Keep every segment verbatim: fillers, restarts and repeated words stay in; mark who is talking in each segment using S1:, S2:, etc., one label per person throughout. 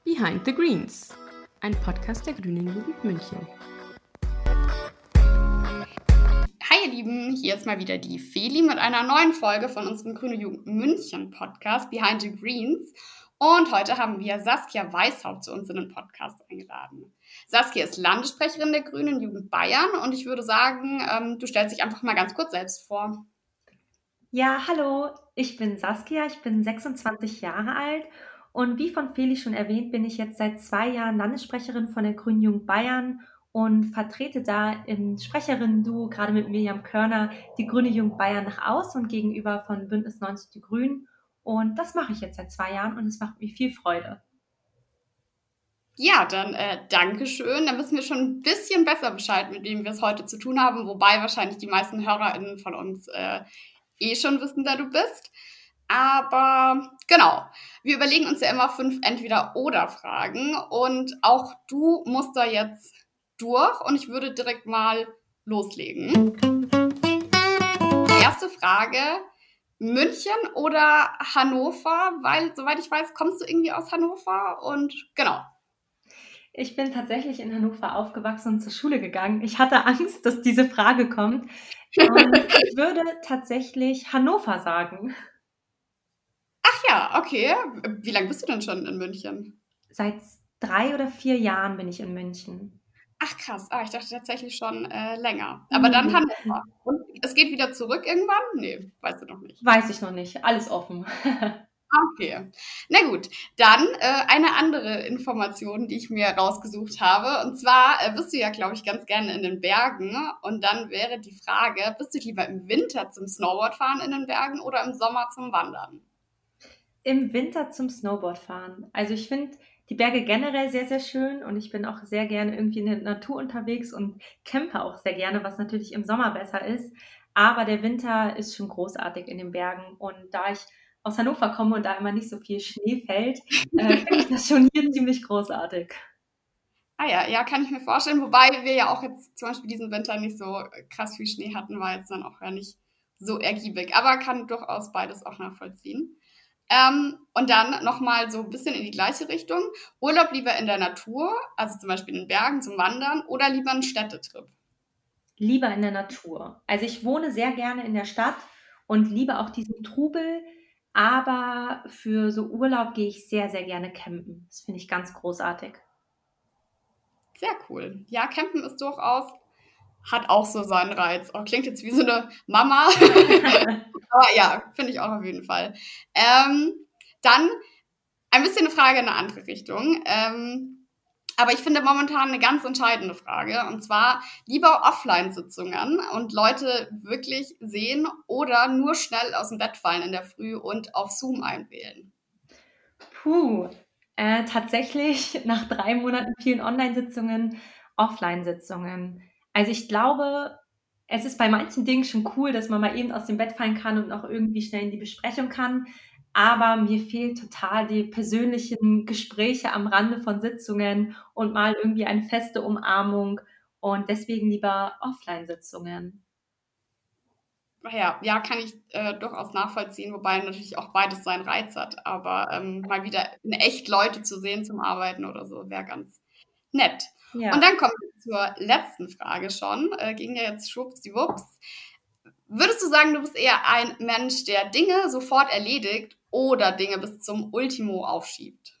S1: Behind the Greens, ein Podcast der Grünen Jugend München.
S2: Hi ihr Lieben, hier ist mal wieder die Feli mit einer neuen Folge von unserem Grüne Jugend München Podcast Behind the Greens. Und heute haben wir Saskia Weishaupt zu uns in den Podcast eingeladen. Saskia ist Landessprecherin der Grünen Jugend Bayern und ich würde sagen, ähm, du stellst dich einfach mal ganz kurz selbst vor.
S3: Ja, hallo, ich bin Saskia, ich bin sechsundzwanzig Jahre alt und wie von Feli schon erwähnt, bin ich jetzt seit zwei Jahren Landessprecherin von der Grünen Jugend Bayern und vertrete da im Sprecherinnen-Duo, gerade mit Miriam Körner, die Grüne Jugend Bayern nach außen und gegenüber von Bündnis neunzig Die Grünen. Und das mache ich jetzt seit zwei Jahren und es macht mir viel Freude.
S2: Ja, dann äh, Dankeschön. Dann wissen wir schon ein bisschen besser Bescheid, mit wem wir es heute zu tun haben, wobei wahrscheinlich die meisten HörerInnen von uns äh, eh schon wissen, wer du bist. Aber genau, wir überlegen uns ja immer fünf Entweder-Oder-Fragen und auch du musst da jetzt durch und ich würde direkt mal loslegen. Erste Frage, München oder Hannover? Weil, soweit ich weiß, kommst du irgendwie aus Hannover und genau.
S3: Ich bin tatsächlich in Hannover aufgewachsen und zur Schule gegangen. Ich hatte Angst, dass diese Frage kommt und ich würde tatsächlich Hannover sagen.
S2: Ach ja, okay. Wie lange bist du denn schon in München?
S3: Seit drei oder vier Jahren bin ich in München.
S2: Ach krass, ah, ich dachte tatsächlich schon äh, länger. Aber dann
S3: Nee.
S2: Hannover. Und es geht wieder zurück irgendwann? Nee, weißt du noch nicht.
S3: Weiß ich noch nicht. Alles offen.
S2: Okay. Na gut, dann äh, eine andere Information, die ich mir rausgesucht habe. Und zwar äh, bist du ja, glaube ich, ganz gerne in den Bergen. Und dann wäre die Frage, bist du lieber im Winter zum Snowboardfahren in den Bergen oder im Sommer zum Wandern?
S3: Im Winter zum Snowboardfahren. Also ich finde die Berge generell sehr, sehr schön und ich bin auch sehr gerne irgendwie in der Natur unterwegs und campe auch sehr gerne, was natürlich im Sommer besser ist. Aber der Winter ist schon großartig in den Bergen und da ich aus Hannover komme und da immer nicht so viel Schnee fällt, äh, finde ich das schon hier ziemlich großartig.
S2: Ah ja, ja, kann ich mir vorstellen. Wobei wir ja auch jetzt zum Beispiel diesen Winter nicht so krass viel Schnee hatten, war jetzt dann auch ja nicht so ergiebig. Aber kann durchaus beides auch nachvollziehen. Ähm, und dann nochmal so ein bisschen in die gleiche Richtung. Urlaub lieber in der Natur, also zum Beispiel in den Bergen zum Wandern, oder lieber einen Städtetrip?
S3: Lieber in der Natur. Also ich wohne sehr gerne in der Stadt und liebe auch diesen Trubel, aber für so Urlaub gehe ich sehr, sehr gerne campen. Das finde ich ganz großartig.
S2: Sehr cool. Ja, Campen ist durchaus, hat auch so seinen Reiz. Oh, klingt jetzt wie so eine Mama. Aber ja, finde ich auch auf jeden Fall. Ähm, dann ein bisschen eine Frage in eine andere Richtung. Ähm, aber ich finde momentan eine ganz entscheidende Frage. Und zwar lieber Offline-Sitzungen und Leute wirklich sehen oder nur schnell aus dem Bett fallen in der Früh und auf Zoom einwählen.
S3: Puh, äh, tatsächlich nach drei Monaten vielen Online-Sitzungen, Offline-Sitzungen. Also ich glaube, es ist bei manchen Dingen schon cool, dass man mal eben aus dem Bett fallen kann und noch irgendwie schnell in die Besprechung kann. Aber mir fehlt total die persönlichen Gespräche am Rande von Sitzungen und mal irgendwie eine feste Umarmung und deswegen lieber Offline-Sitzungen.
S2: Ja, ja, kann ich äh, durchaus nachvollziehen, wobei natürlich auch beides seinen Reiz hat. Aber ähm, mal wieder in echt Leute zu sehen zum Arbeiten oder so, wäre ganz nett. Und
S3: Ja.
S2: dann kommen wir zur letzten Frage schon. Äh, ging ja jetzt schwuppsdiwupps. Würdest du sagen, du bist eher ein Mensch, der Dinge sofort erledigt oder Dinge bis zum Ultimo aufschiebt?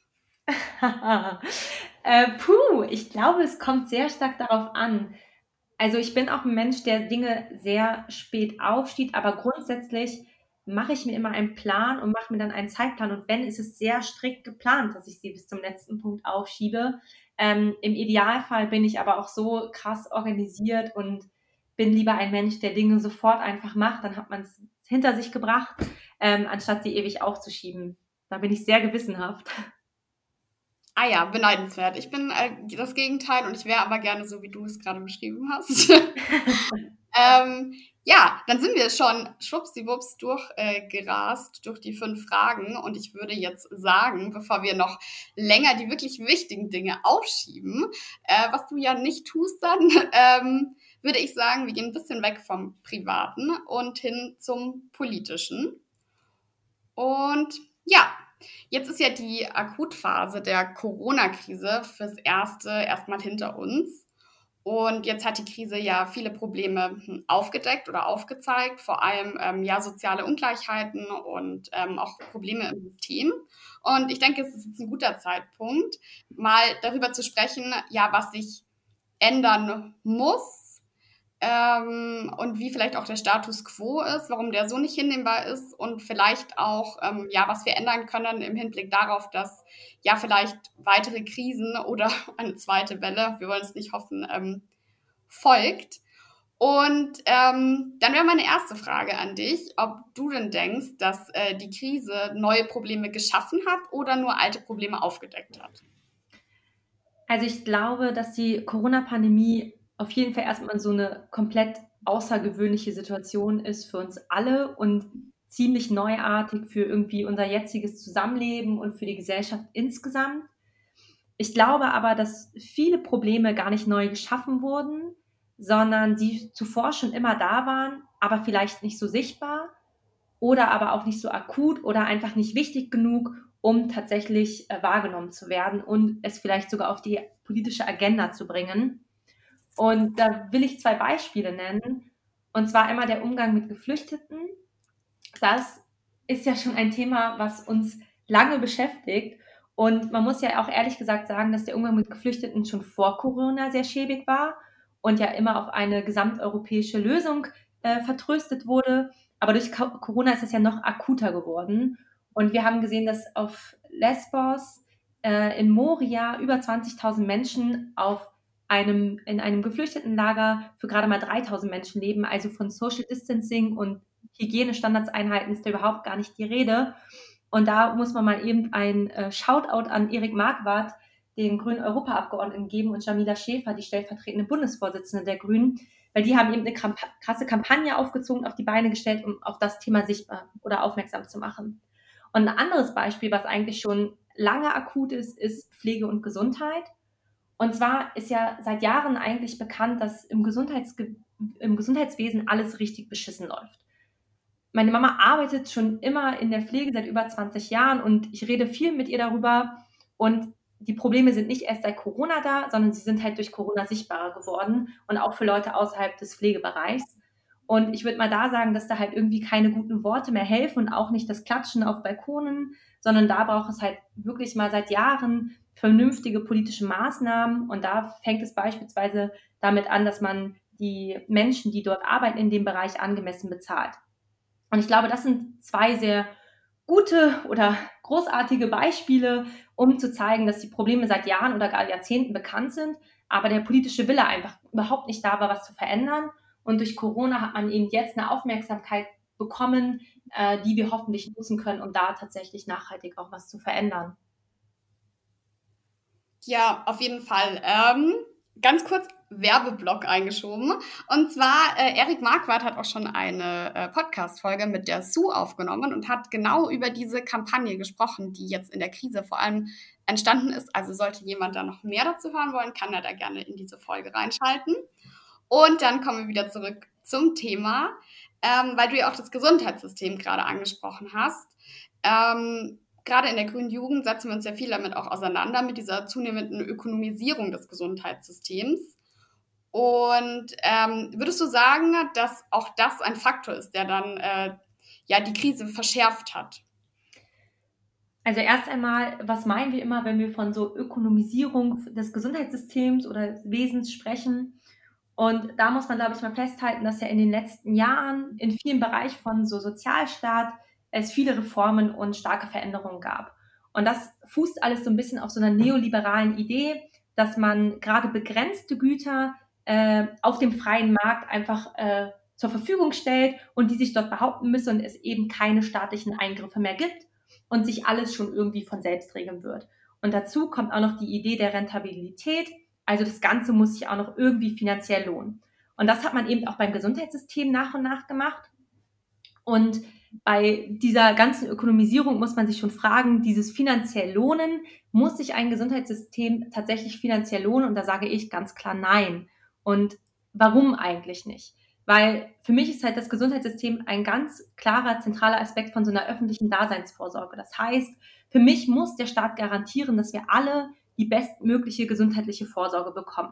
S3: äh, puh, ich glaube, es kommt sehr stark darauf an. Also ich bin auch ein Mensch, der Dinge sehr spät aufsteht, aber grundsätzlich mache ich mir immer einen Plan und mache mir dann einen Zeitplan. Und wenn, ist es sehr strikt geplant, dass ich sie bis zum letzten Punkt aufschiebe. Ähm, Im Idealfall bin ich aber auch so krass organisiert und bin lieber ein Mensch, der Dinge sofort einfach macht. Dann hat man es hinter sich gebracht, ähm, anstatt sie ewig aufzuschieben. Da bin ich sehr gewissenhaft.
S2: Ah ja, beneidenswert. Ich bin äh, das Gegenteil und ich wäre aber gerne so, wie du es gerade beschrieben hast. ähm, ja, dann sind wir schon schwuppsdiwupps durchgerast äh, gerast durch die fünf Fragen und ich würde jetzt sagen, bevor wir noch länger die wirklich wichtigen Dinge aufschieben, äh, was du ja nicht tust dann, ähm, würde ich sagen, wir gehen ein bisschen weg vom Privaten und hin zum Politischen. Und ja, jetzt ist ja die Akutphase der Corona-Krise fürs Erste erstmal hinter uns. Und jetzt hat die Krise ja viele Probleme hm, aufgedeckt oder aufgezeigt, vor allem ähm, ja soziale Ungleichheiten und ähm, auch Probleme im System. Und ich denke, es ist jetzt ein guter Zeitpunkt, mal darüber zu sprechen, ja, was sich ändern muss ähm, und wie vielleicht auch der Status quo ist, warum der so nicht hinnehmbar ist und vielleicht auch, ähm, ja, was wir ändern können im Hinblick darauf, dass ja vielleicht weitere Krisen oder eine zweite Welle, wir wollen es nicht hoffen, ähm, folgt. Und ähm, dann wäre meine erste Frage an dich, ob du denn denkst, dass äh, die Krise neue Probleme geschaffen hat oder nur alte Probleme aufgedeckt hat?
S3: Also ich glaube, dass die Corona-Pandemie auf jeden Fall erstmal so eine komplett außergewöhnliche Situation ist für uns alle und ziemlich neuartig für irgendwie unser jetziges Zusammenleben und für die Gesellschaft insgesamt. Ich glaube aber, dass viele Probleme gar nicht neu geschaffen wurden, sondern sie zuvor schon immer da waren, aber vielleicht nicht so sichtbar oder aber auch nicht so akut oder einfach nicht wichtig genug, um tatsächlich äh, wahrgenommen zu werden und es vielleicht sogar auf die politische Agenda zu bringen. Und da will ich zwei Beispiele nennen. Und zwar einmal der Umgang mit Geflüchteten. Das ist ja schon ein Thema, was uns lange beschäftigt. Und man muss ja auch ehrlich gesagt sagen, dass der Umgang mit Geflüchteten schon vor Corona sehr schäbig war und ja immer auf eine gesamteuropäische Lösung äh, vertröstet wurde. Aber durch Co- Corona ist es ja noch akuter geworden. Und wir haben gesehen, dass auf Lesbos äh, in Moria über zwanzigtausend Menschen auf einem, in einem Geflüchtetenlager für gerade mal dreitausend Menschen leben. Also von Social Distancing und Hygienestandards-Einheiten ist da überhaupt gar nicht die Rede. Und da muss man mal eben ein äh, Shoutout an Erik Marquardt, den grünen Europaabgeordneten, geben und Jamila Schäfer, die stellvertretende Bundesvorsitzende der Grünen, weil die haben eben eine kramp- krasse Kampagne aufgezogen, auf die Beine gestellt, um auf das Thema sichtbar oder aufmerksam zu machen. Und ein anderes Beispiel, was eigentlich schon lange akut ist, ist Pflege und Gesundheit. Und zwar ist ja seit Jahren eigentlich bekannt, dass im, Gesundheitsge- im Gesundheitswesen alles richtig beschissen läuft. Meine Mama arbeitet schon immer in der Pflege seit über zwanzig Jahren und ich rede viel mit ihr darüber. Und die Probleme sind nicht erst seit Corona da, sondern sie sind halt durch Corona sichtbarer geworden und auch für Leute außerhalb des Pflegebereichs. Und ich würde mal da sagen, dass da halt irgendwie keine guten Worte mehr helfen und auch nicht das Klatschen auf Balkonen, sondern da braucht es halt wirklich mal seit Jahren vernünftige politische Maßnahmen. Und da fängt es beispielsweise damit an, dass man die Menschen, die dort arbeiten, in dem Bereich angemessen bezahlt. Und ich glaube, das sind zwei sehr gute oder großartige Beispiele, um zu zeigen, dass die Probleme seit Jahren oder gar Jahrzehnten bekannt sind, aber der politische Wille einfach überhaupt nicht da war, was zu verändern. Und durch Corona hat man eben jetzt eine Aufmerksamkeit bekommen, äh, die wir hoffentlich nutzen können, um da tatsächlich nachhaltig auch was zu verändern.
S2: Ja, auf jeden Fall. Ähm, ganz kurz Werbeblock eingeschoben. Und zwar, äh, Erik Marquardt hat auch schon eine äh, Podcast-Folge mit der Sue aufgenommen und hat genau über diese Kampagne gesprochen, die jetzt in der Krise vor allem entstanden ist. Also sollte jemand da noch mehr dazu hören wollen, kann er da gerne in diese Folge reinschalten. Und dann kommen wir wieder zurück zum Thema, ähm, weil du ja auch das Gesundheitssystem gerade angesprochen hast. Ähm, Gerade in der grünen Jugend setzen wir uns ja viel damit auch auseinander, mit dieser zunehmenden Ökonomisierung des Gesundheitssystems. Und ähm, würdest du sagen, dass auch das ein Faktor ist, der dann äh, ja die Krise verschärft hat?
S3: Also erst einmal, was meinen wir immer, wenn wir von so Ökonomisierung des Gesundheitssystems oder des Wesens sprechen? Und da muss man, glaube ich, mal festhalten, dass ja in den letzten Jahren in vielen Bereichen von so Sozialstaat es viele Reformen und starke Veränderungen gab. Und das fußt alles so ein bisschen auf so einer neoliberalen Idee, dass man gerade begrenzte Güter äh, auf dem freien Markt einfach äh, zur Verfügung stellt und die sich dort behaupten müssen und es eben keine staatlichen Eingriffe mehr gibt und sich alles schon irgendwie von selbst regeln wird. Und dazu kommt auch noch die Idee der Rentabilität. Also das Ganze muss sich auch noch irgendwie finanziell lohnen. Und das hat man eben auch beim Gesundheitssystem nach und nach gemacht. Und bei dieser ganzen Ökonomisierung muss man sich schon fragen, dieses finanziell lohnen, muss sich ein Gesundheitssystem tatsächlich finanziell lohnen? Und da sage ich ganz klar nein. Und warum eigentlich nicht? Weil für mich ist halt das Gesundheitssystem ein ganz klarer, zentraler Aspekt von so einer öffentlichen Daseinsvorsorge. Das heißt, für mich muss der Staat garantieren, dass wir alle die bestmögliche gesundheitliche Vorsorge bekommen.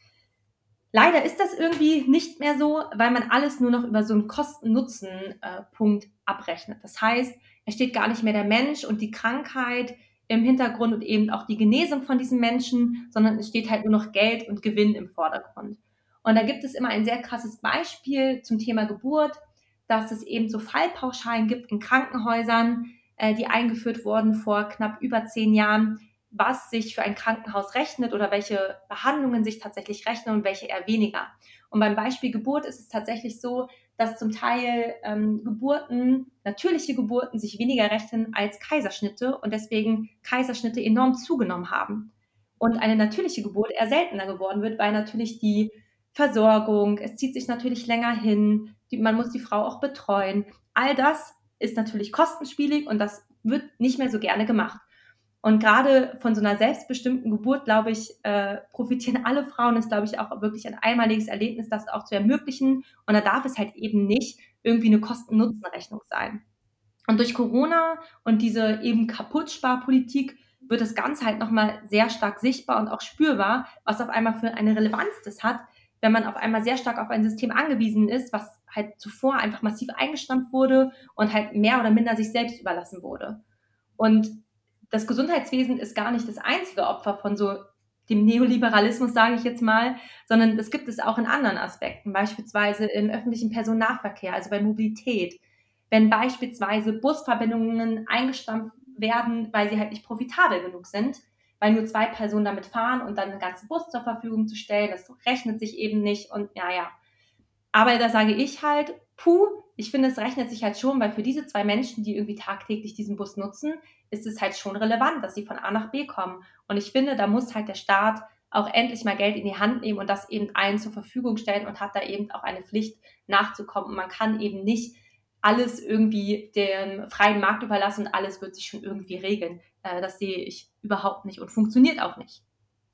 S3: Leider ist das irgendwie nicht mehr so, weil man alles nur noch über so einen Kosten-Nutzen-Punkt abrechnet. Das heißt, es steht gar nicht mehr der Mensch und die Krankheit im Hintergrund und eben auch die Genesung von diesen Menschen, sondern es steht halt nur noch Geld und Gewinn im Vordergrund. Und da gibt es immer ein sehr krasses Beispiel zum Thema Geburt, dass es eben so Fallpauschalen gibt in Krankenhäusern, äh, die eingeführt wurden vor knapp über zehn Jahren, was sich für ein Krankenhaus rechnet oder welche Behandlungen sich tatsächlich rechnen und welche eher weniger. Und beim Beispiel Geburt ist es tatsächlich so, dass zum Teil ähm, Geburten, natürliche Geburten sich weniger rechnen als Kaiserschnitte und deswegen Kaiserschnitte enorm zugenommen haben. Und eine natürliche Geburt eher seltener geworden wird, weil natürlich die Versorgung, es zieht sich natürlich länger hin, die, man muss die Frau auch betreuen. All das ist natürlich kostenspielig und das wird nicht mehr so gerne gemacht. Und gerade von so einer selbstbestimmten Geburt, glaube ich, äh, profitieren alle Frauen. Das ist, glaube ich, auch wirklich ein einmaliges Erlebnis, das auch zu ermöglichen. Und da darf es halt eben nicht irgendwie eine Kosten-Nutzen-Rechnung sein. Und durch Corona und diese eben Kaputtsparpolitik wird das Ganze halt nochmal sehr stark sichtbar und auch spürbar, was auf einmal für eine Relevanz das hat, wenn man auf einmal sehr stark auf ein System angewiesen ist, was halt zuvor einfach massiv eingestampft wurde und halt mehr oder minder sich selbst überlassen wurde. Und das Gesundheitswesen ist gar nicht das einzige Opfer von so dem Neoliberalismus, sage ich jetzt mal, sondern das gibt es auch in anderen Aspekten, beispielsweise im öffentlichen Personennahverkehr, also bei Mobilität. Wenn beispielsweise Busverbindungen eingestampft werden, weil sie halt nicht profitabel genug sind, weil nur zwei Personen damit fahren und dann einen ganzen Bus zur Verfügung zu stellen, das rechnet sich eben nicht und ja, ja. Aber da sage ich halt, puh, ich finde, es rechnet sich halt schon, weil für diese zwei Menschen, die irgendwie tagtäglich diesen Bus nutzen, ist es halt schon relevant, dass sie von A nach B kommen. Und ich finde, da muss halt der Staat auch endlich mal Geld in die Hand nehmen und das eben allen zur Verfügung stellen und hat da eben auch eine Pflicht nachzukommen. Und man kann eben nicht alles irgendwie dem freien Markt überlassen und alles wird sich schon irgendwie regeln. Das sehe ich überhaupt nicht und funktioniert auch nicht.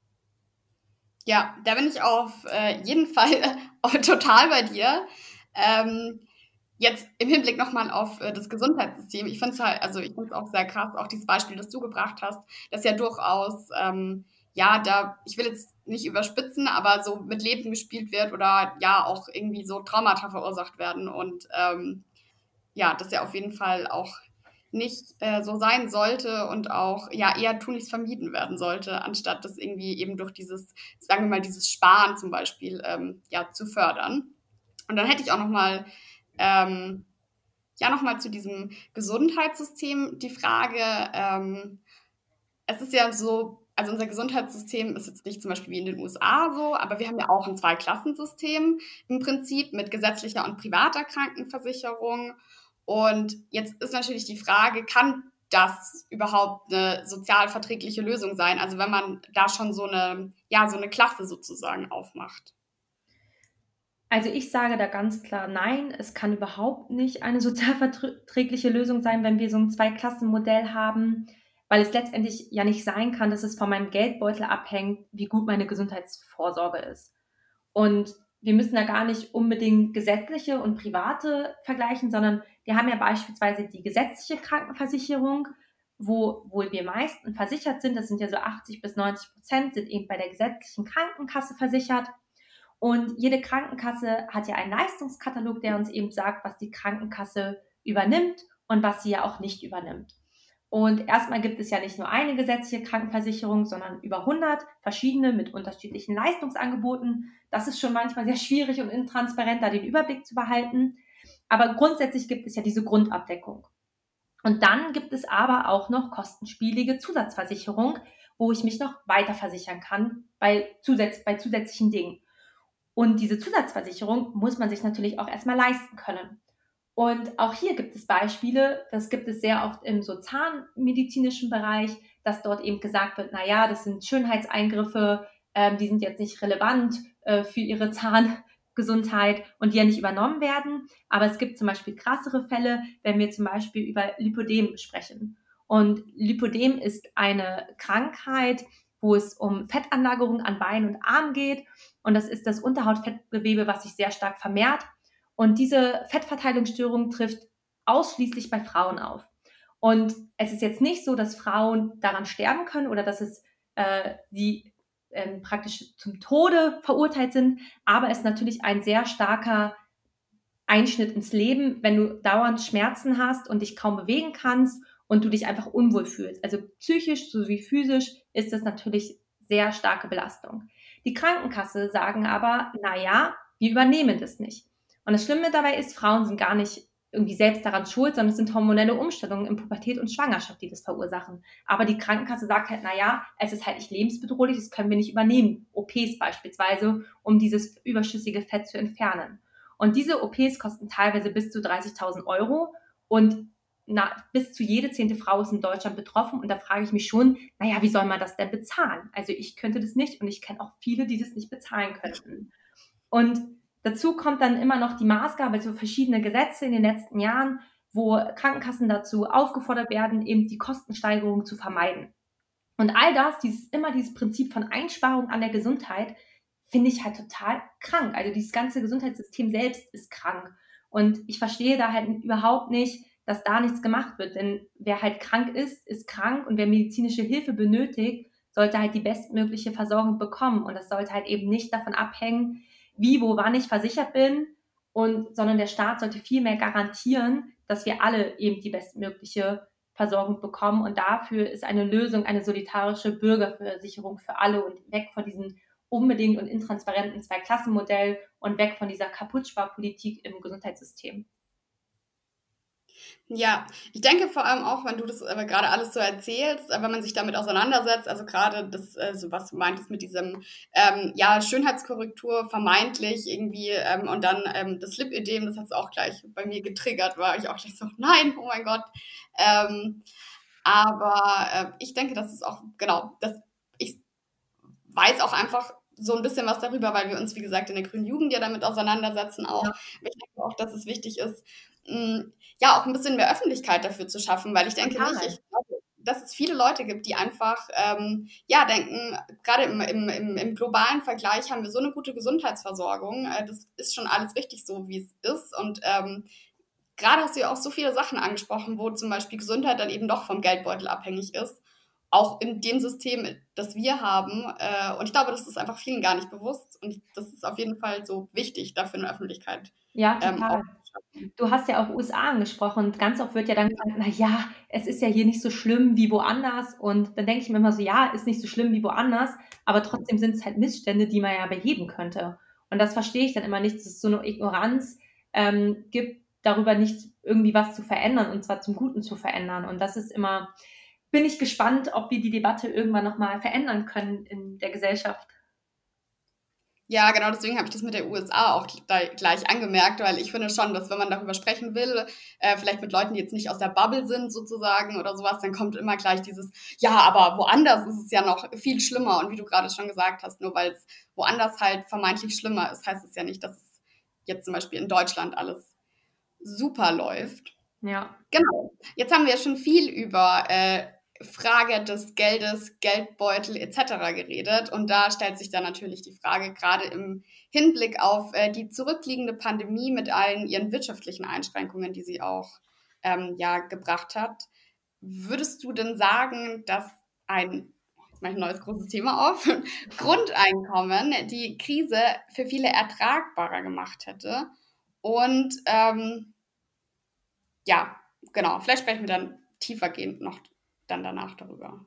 S2: Ja, da bin ich auf äh, jeden Fall äh, total bei dir. Ähm, jetzt im Hinblick nochmal auf äh, das Gesundheitssystem. Ich finde es halt, also ich finde es auch sehr krass, auch dieses Beispiel, das du gebracht hast, das ja durchaus, ähm, ja, da, ich will jetzt nicht überspitzen, aber so mit Leben gespielt wird oder ja auch irgendwie so Traumata verursacht werden und ähm, ja, das ja auf jeden Fall auch nicht äh, so sein sollte und auch ja eher tunlichst vermieden werden sollte, anstatt das irgendwie eben durch dieses, sagen wir mal, dieses Sparen zum Beispiel ähm, ja, zu fördern. Und dann hätte ich auch nochmal ähm, ja nochmal zu diesem Gesundheitssystem die Frage, ähm, es ist ja so, also unser Gesundheitssystem ist jetzt nicht zum Beispiel wie in den U S A so, aber wir haben ja auch ein Zweiklassensystem im Prinzip mit gesetzlicher und privater Krankenversicherung. Und jetzt ist natürlich die Frage, kann das überhaupt eine sozialverträgliche Lösung sein? Also wenn man da schon so eine, ja, so eine Klasse sozusagen aufmacht.
S3: Also ich sage da ganz klar nein, es kann überhaupt nicht eine sozialverträgliche Lösung sein, wenn wir so ein Zweiklassenmodell haben, weil es letztendlich ja nicht sein kann, dass es von meinem Geldbeutel abhängt, wie gut meine Gesundheitsvorsorge ist. Und wir müssen da gar nicht unbedingt gesetzliche und private vergleichen, sondern wir haben ja beispielsweise die gesetzliche Krankenversicherung, wo wohl wir meisten versichert sind, das sind ja so achtzig bis neunzig Prozent, sind eben bei der gesetzlichen Krankenkasse versichert. Und jede Krankenkasse hat ja einen Leistungskatalog, der uns eben sagt, was die Krankenkasse übernimmt und was sie ja auch nicht übernimmt. Und erstmal gibt es ja nicht nur eine gesetzliche Krankenversicherung, sondern über hundert verschiedene mit unterschiedlichen Leistungsangeboten. Das ist schon manchmal sehr schwierig und intransparent, da den Überblick zu behalten. Aber grundsätzlich gibt es ja diese Grundabdeckung. Und dann gibt es aber auch noch kostenspielige Zusatzversicherung, wo ich mich noch weiter versichern kann bei, zussätz- bei zusätzlichen Dingen. Und diese Zusatzversicherung muss man sich natürlich auch erstmal leisten können. Und auch hier gibt es Beispiele, das gibt es sehr oft im so zahnmedizinischen Bereich, dass dort eben gesagt wird, naja, das sind Schönheitseingriffe, ähm, die sind jetzt nicht relevant äh, für ihre Zahngesundheit und die ja nicht übernommen werden. Aber es gibt zum Beispiel krassere Fälle, wenn wir zum Beispiel über Lipödem sprechen. Und Lipödem ist eine Krankheit, wo es um Fettanlagerung an Beinen und Armen geht. Und das ist das Unterhautfettgewebe, was sich sehr stark vermehrt. Und diese Fettverteilungsstörung trifft ausschließlich bei Frauen auf. Und es ist jetzt nicht so, dass Frauen daran sterben können oder dass es äh, die ähm, praktisch zum Tode verurteilt sind, aber es ist natürlich ein sehr starker Einschnitt ins Leben, wenn du dauernd Schmerzen hast und dich kaum bewegen kannst und du dich einfach unwohl fühlst. Also psychisch sowie physisch ist das natürlich sehr starke Belastung. Die Krankenkasse sagen aber, naja, wir übernehmen das nicht. Und das Schlimme dabei ist, Frauen sind gar nicht irgendwie selbst daran schuld, sondern es sind hormonelle Umstellungen in Pubertät und Schwangerschaft, die das verursachen. Aber die Krankenkasse sagt halt, naja, es ist halt nicht lebensbedrohlich, das können wir nicht übernehmen. O Ps beispielsweise, um dieses überschüssige Fett zu entfernen. Und diese O Ps kosten teilweise bis zu dreißigtausend Euro und na, bis zu jede zehnte Frau ist in Deutschland betroffen. Und da frage ich mich schon, naja, wie soll man das denn bezahlen? Also ich könnte das nicht und ich kenne auch viele, die das nicht bezahlen könnten. Und dazu kommt dann immer noch die Maßgabe, also verschiedene Gesetze in den letzten Jahren, wo Krankenkassen dazu aufgefordert werden, eben die Kostensteigerung zu vermeiden. Und all das, dieses, immer dieses Prinzip von Einsparung an der Gesundheit, finde ich halt total krank. Also dieses ganze Gesundheitssystem selbst ist krank. Und ich verstehe da halt überhaupt nicht, dass da nichts gemacht wird. Denn wer halt krank ist, ist krank und wer medizinische Hilfe benötigt, sollte halt die bestmögliche Versorgung bekommen. Und das sollte halt eben nicht davon abhängen, wie, wo, wann ich versichert bin, und, sondern der Staat sollte viel mehr garantieren, dass wir alle eben die bestmögliche Versorgung bekommen. Und dafür ist eine Lösung eine solidarische Bürgerversicherung für alle und weg von diesem unbedingt und intransparenten Zwei-Klassen-Modell und weg von dieser Kaputtsparpolitik im Gesundheitssystem.
S2: Ja, ich denke vor allem auch, wenn du das aber gerade alles so erzählst, äh, wenn man sich damit auseinandersetzt, also gerade das, äh, so was du meintest mit diesem, ähm, ja, Schönheitskorrektur vermeintlich irgendwie ähm, und dann ähm, das Lipödem, das hat es auch gleich bei mir getriggert, war ich auch gleich so, nein, oh mein Gott. Ähm, aber äh, ich denke, das ist auch, genau, das, ich weiß auch einfach so ein bisschen was darüber, weil wir uns, wie gesagt, in der Grünen Jugend ja damit auseinandersetzen auch.
S3: Ja.
S2: Aber ich denke auch, dass es wichtig ist, mh, ja, auch ein bisschen mehr Öffentlichkeit dafür zu schaffen, weil ich denke
S3: Total.
S2: nicht, ich glaube, dass es viele Leute gibt, die einfach, ähm, ja, denken, gerade im, im, im, im globalen Vergleich haben wir so eine gute Gesundheitsversorgung, äh, das ist schon alles richtig so, wie es ist und ähm, gerade hast du ja auch so viele Sachen angesprochen, wo zum Beispiel Gesundheit dann eben doch vom Geldbeutel abhängig ist. Auch in dem System, das wir haben. Äh, und ich glaube, das ist einfach vielen gar nicht bewusst. Und das ist auf jeden Fall so wichtig, dafür eine Öffentlichkeit
S3: Ja,
S2: ähm,
S3: total.
S2: aufzuschaffen.
S3: Du hast ja auch U S A angesprochen und ganz oft wird ja dann gesagt, na ja, es ist ja hier nicht so schlimm wie woanders. Und dann denke ich mir immer so, ja, ist nicht so schlimm wie woanders, aber trotzdem sind es halt Missstände, die man ja beheben könnte. Und das verstehe ich dann immer nicht, dass es so eine Ignoranz ähm, gibt, darüber nicht irgendwie was zu verändern und zwar zum Guten zu verändern. Und das ist immer, bin ich gespannt, ob wir die Debatte irgendwann nochmal verändern können in der Gesellschaft.
S2: Ja, genau, deswegen habe ich das mit der U S A auch gleich, gleich angemerkt, weil ich finde schon, dass wenn man darüber sprechen will, äh, vielleicht mit Leuten, die jetzt nicht aus der Bubble sind sozusagen oder sowas, dann kommt immer gleich dieses, ja, aber woanders ist es ja noch viel schlimmer. Und wie du gerade schon gesagt hast, nur weil es woanders halt vermeintlich schlimmer ist, heißt es ja nicht, dass es jetzt zum Beispiel in Deutschland alles super läuft.
S3: Ja.
S2: Genau. Jetzt haben wir schon viel über äh, Frage des Geldes, Geldbeutel et cetera geredet. Und da stellt sich dann natürlich die Frage, gerade im Hinblick auf äh, die zurückliegende Pandemie mit allen ihren wirtschaftlichen Einschränkungen, die sie auch ähm, ja, gebracht hat. Würdest du denn sagen, dass ein, jetzt mache ich ein neues großes Thema auf, Grundeinkommen die Krise für viele ertragbarer gemacht hätte? Und ähm, ja, genau, vielleicht sprechen wir dann tiefergehend noch dann danach darüber.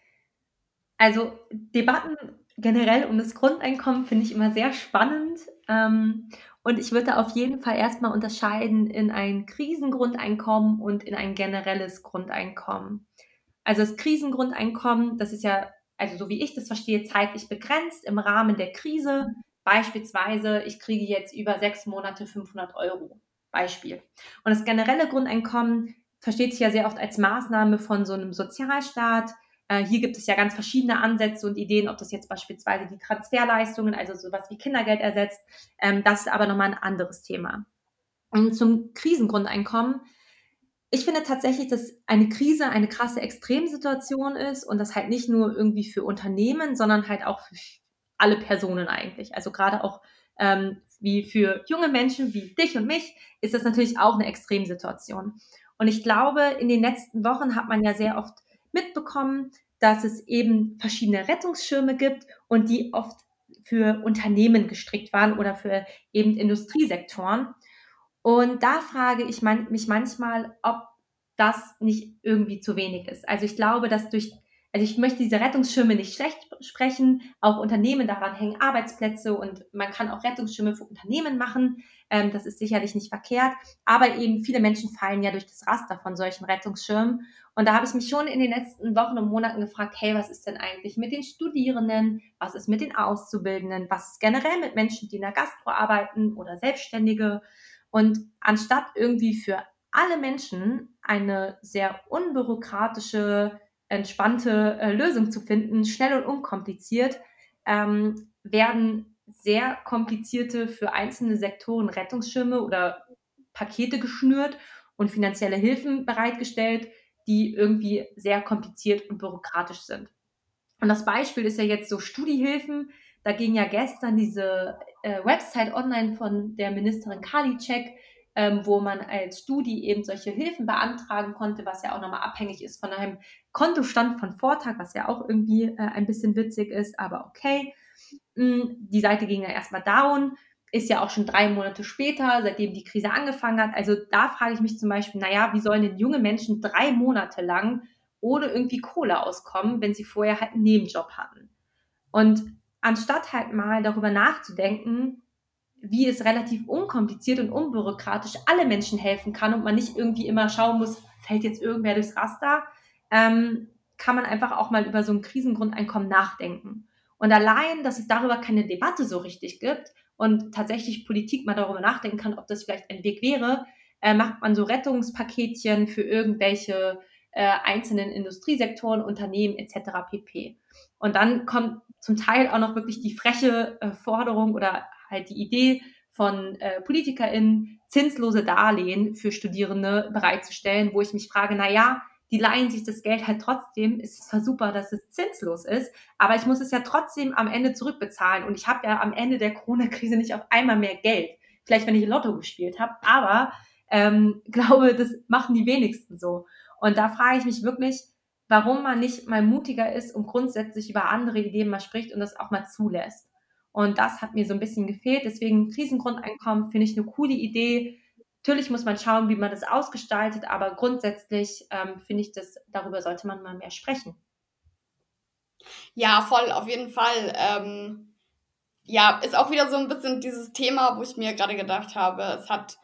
S3: Also Debatten generell um das Grundeinkommen finde ich immer sehr spannend. Ähm, und ich würde da auf jeden Fall erstmal unterscheiden in ein Krisengrundeinkommen und in ein generelles Grundeinkommen. Also das Krisengrundeinkommen, das ist ja, also so wie ich das verstehe, zeitlich begrenzt im Rahmen der Krise. Beispielsweise, ich kriege jetzt über sechs Monate fünfhundert Euro. Beispiel. Und das generelle Grundeinkommen versteht sich ja sehr oft als Maßnahme von so einem Sozialstaat. Äh, hier gibt es ja ganz verschiedene Ansätze und Ideen, ob das jetzt beispielsweise die Transferleistungen, also sowas wie Kindergeld ersetzt. Ähm, das ist aber nochmal ein anderes Thema. Und zum Krisengrundeinkommen. Ich finde tatsächlich, dass eine Krise eine krasse Extremsituation ist und das halt nicht nur irgendwie für Unternehmen, sondern halt auch für alle Personen eigentlich. Also gerade auch ähm, wie für junge Menschen wie dich und mich, ist das natürlich auch eine Extremsituation. Und ich glaube, in den letzten Wochen hat man ja sehr oft mitbekommen, dass es eben verschiedene Rettungsschirme gibt und die oft für Unternehmen gestrickt waren oder für eben Industriesektoren. Und da frage ich man, mich manchmal, ob das nicht irgendwie zu wenig ist. Also ich glaube, dass durch, also ich möchte diese Rettungsschirme nicht schlecht sprechen, auch Unternehmen, daran hängen Arbeitsplätze und man kann auch Rettungsschirme für Unternehmen machen, ähm, das ist sicherlich nicht verkehrt, aber eben viele Menschen fallen ja durch das Raster von solchen Rettungsschirmen und da habe ich mich schon in den letzten Wochen und Monaten gefragt, hey, was ist denn eigentlich mit den Studierenden, was ist mit den Auszubildenden, was ist generell mit Menschen, die in der Gastro arbeiten oder Selbstständige und anstatt irgendwie für alle Menschen eine sehr unbürokratische, entspannte äh, Lösung zu finden, schnell und unkompliziert, ähm, werden sehr komplizierte für einzelne Sektoren Rettungsschirme oder Pakete geschnürt und finanzielle Hilfen bereitgestellt, die irgendwie sehr kompliziert und bürokratisch sind. Und das Beispiel ist ja jetzt so Studiehilfen. Da ging ja gestern diese äh, Website online von der Ministerin Karliczek, ähm, wo man als Studi eben solche Hilfen beantragen konnte, was ja auch nochmal abhängig ist von einem Kontostand von Vortag, was ja auch irgendwie äh, ein bisschen witzig ist, aber okay. Die Seite ging ja erstmal down, ist ja auch schon drei Monate später, seitdem die Krise angefangen hat. Also da frage ich mich zum Beispiel, naja, wie sollen denn junge Menschen drei Monate lang ohne irgendwie Kohle auskommen, wenn sie vorher halt einen Nebenjob hatten? Und anstatt halt mal darüber nachzudenken, wie es relativ unkompliziert und unbürokratisch alle Menschen helfen kann und man nicht irgendwie immer schauen muss, fällt jetzt irgendwer durchs Raster, ähm, kann man einfach auch mal über so ein Krisengrundeinkommen nachdenken. Und allein, dass es darüber keine Debatte so richtig gibt und tatsächlich Politik mal darüber nachdenken kann, ob das vielleicht ein Weg wäre, äh, macht man so Rettungspaketchen für irgendwelche äh, einzelnen Industriesektoren, Unternehmen et cetera pp. Und dann kommt zum Teil auch noch wirklich die freche äh, Forderung oder halt die Idee von äh, PolitikerInnen, zinslose Darlehen für Studierende bereitzustellen, wo ich mich frage, na ja, die leihen sich das Geld halt trotzdem, ist es zwar super, dass es zinslos ist, aber ich muss es ja trotzdem am Ende zurückbezahlen und ich habe ja am Ende der Corona-Krise nicht auf einmal mehr Geld. Vielleicht, wenn ich Lotto gespielt habe, aber ähm, glaube, das machen die wenigsten so. Und da frage ich mich wirklich, warum man nicht mal mutiger ist und grundsätzlich über andere Ideen mal spricht und das auch mal zulässt. Und das hat mir so ein bisschen gefehlt. Deswegen Krisengrundeinkommen finde ich eine coole Idee. Natürlich muss man schauen, wie man das ausgestaltet, aber grundsätzlich ähm, finde ich, dass darüber sollte man mal mehr sprechen.
S2: Ja, voll, auf jeden Fall. Ähm, ja, ist auch wieder so ein bisschen dieses Thema, wo ich mir gerade gedacht habe, es hat